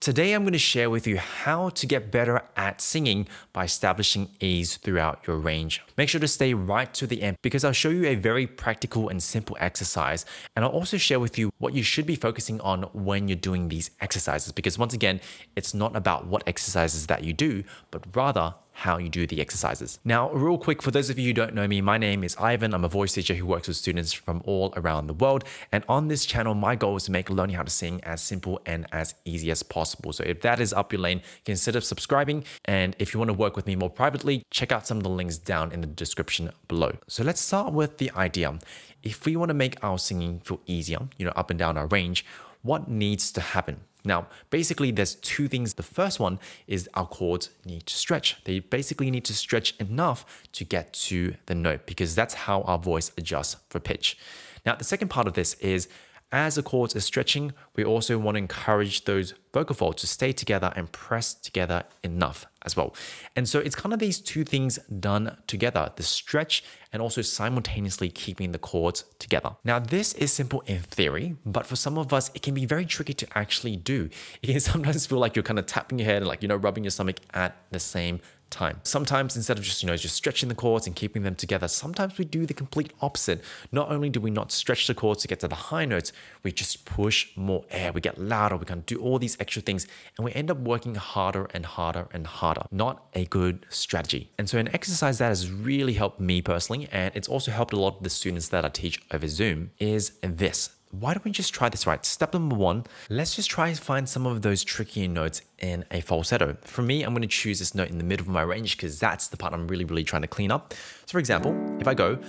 Today, I'm going to share with you how to get better at singing by establishing ease throughout your range. Make sure to stay right to the end because I'll show you a very practical and simple exercise. And I'll also share with you what you should be focusing on when you're doing these exercises. Because once again, it's not about what exercises that you do, but rather how you do the exercises. Now, real quick, for those of you who don't know me, my name is Ivan. I'm a voice teacher who works with students from all around the world. And on this channel, my goal is to make learning how to sing as simple and as easy as possible. So if that is up your lane, consider subscribing. And if you want to work with me more privately, check out some of the links down in the description below. So let's start with the idea. If we want to make our singing feel easier, up and down our range, what needs to happen? Now, basically, there's two things. The first one is our chords need to stretch. They basically need to stretch enough to get to the note because that's how our voice adjusts for pitch. Now, the second part of this is as the chords are stretching, we also want to encourage those vocal folds to stay together and press together enough as well. And so it's kind of these two things done together, the stretch and also simultaneously keeping the chords together. Now, this is simple in theory, but for some of us, it can be very tricky to actually do. It can sometimes feel like you're kind of tapping your head and like, rubbing your stomach at the same time. Sometimes instead of just stretching the chords and keeping them together, sometimes we do the complete opposite. Not only do we not stretch the chords to get to the high notes, we just push more air, we get louder, we can do all these extra things, and we end up working harder and harder and harder. Not a good strategy. And so an exercise that has really helped me personally, and it's also helped a lot of the students that I teach over Zoom, is this. Why don't we just try this right? Step number one, let's just try and find some of those trickier notes in a falsetto. For me, I'm going to choose this note in the middle of my range because that's the part I'm really trying to clean up. So for example, if I go,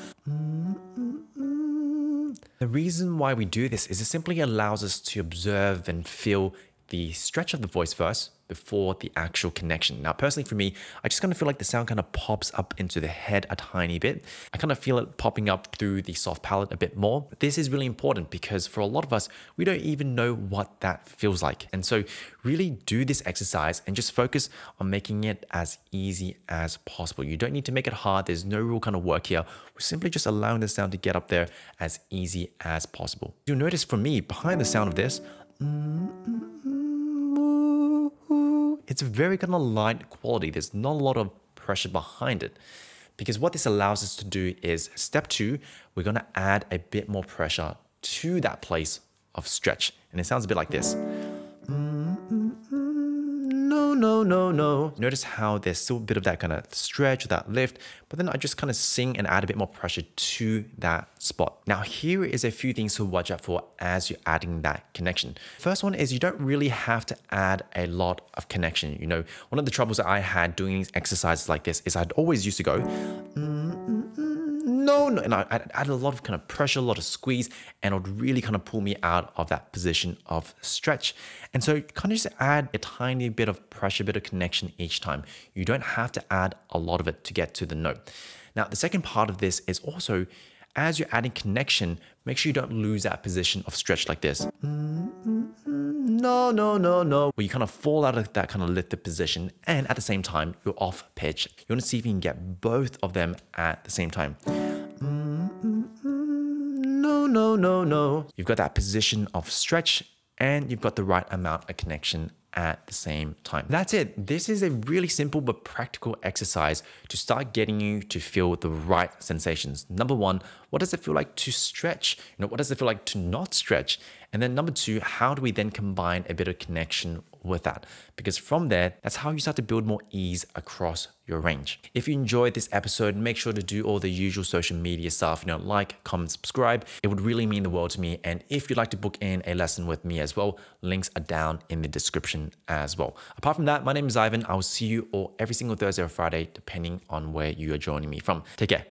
the reason why we do this is it simply allows us to observe and feel the stretch of the voice first before the actual connection. Now, personally for me, I just kind of feel like the sound kind of pops up into the head a tiny bit. I kind of feel it popping up through the soft palate a bit more. This is really important because for a lot of us, we don't even know what that feels like. And so really do this exercise and just focus on making it as easy as possible. You don't need to make it hard. There's no real kind of work here. We're simply just allowing the sound to get up there as easy as possible. You'll notice for me, behind the sound of this, it's a very kind of light quality. There's not a lot of pressure behind it because what this allows us to do is step two, we're going to add a bit more pressure to that place of stretch. And it sounds a bit like this. No. Notice how there's still a bit of that kind of stretch, that lift, but then I just kind of sing and add a bit more pressure to that spot. Now, here is a few things to watch out for as you're adding that connection. First one is you don't really have to add a lot of connection. One of the troubles that I had doing these exercises like this is I'd always used to go, no, and I added a lot of kind of pressure, a lot of squeeze, and it would really kind of pull me out of that position of stretch. And so kind of just add a tiny bit of pressure, a bit of connection each time. You don't have to add a lot of it to get to the note. Now, the second part of this is also, as you're adding connection, make sure you don't lose that position of stretch like this. No. Where you kind of fall out of that kind of lifted position and at the same time, you're off pitch. You want to see if you can get both of them at the same time. No. You've got that position of stretch and you've got the right amount of connection at the same time. That's it. This is a really simple but practical exercise to start getting you to feel the right sensations. Number one, what does it feel like to stretch? What does it feel like to not stretch? And then number two, how do we then combine a bit of connection with that? Because from there, that's how you start to build more ease across your range. If you enjoyed this episode, make sure to do all the usual social media stuff, like, comment, subscribe. It would really mean the world to me. And if you'd like to book in a lesson with me as well, links are down in the description as well. Apart from that, my name is Ivan. I'll see you all every single Thursday or Friday, depending on where you are joining me from. Take care.